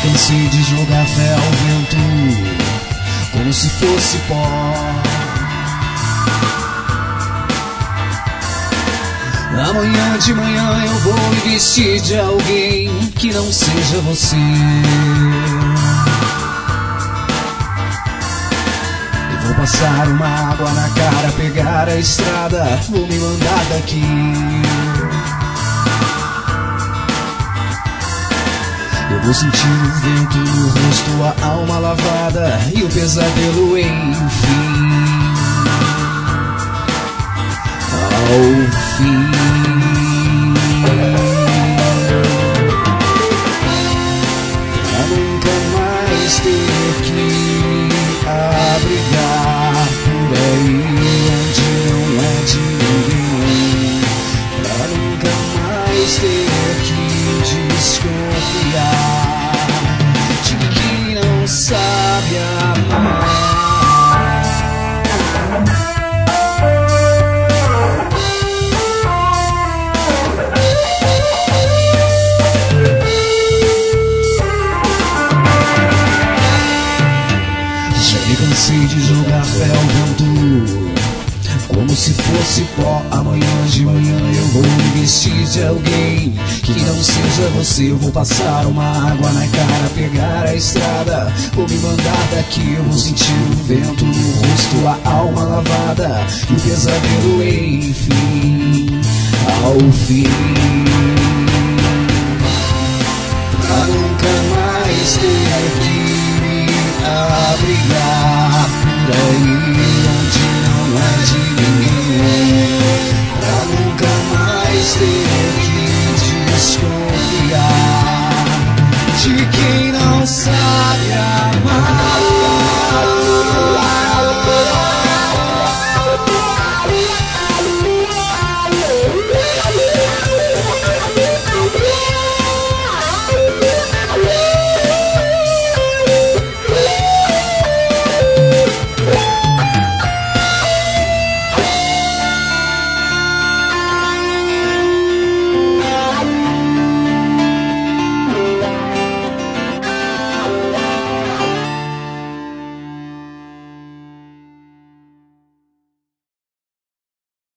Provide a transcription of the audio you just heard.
cansei de jogar fé ao vento, como se fosse pó. Amanhã de manhã eu vou me vestir de alguém que não seja você. Eu vou passar uma água na cara, pegar a estrada, vou me mandar daqui. Eu vou sentir o vento no rosto, a alma lavada e o pesadelo enfim. Ao fim. Pra nunca mais ter que abrigar por aí onde não é de ninguém. Pra nunca mais ter que desconfiar de quem não sabe amar. Cansei de jogar fé ao vento, como se fosse pó. Amanhã de manhã eu vou me vestir de alguém que não seja você. Eu vou passar uma água na cara, pegar a estrada, vou me mandar daqui. Eu vou sentir o vento no rosto, a alma lavada e o pesadelo enfim. Ao fim. Pra nunca mais ter que me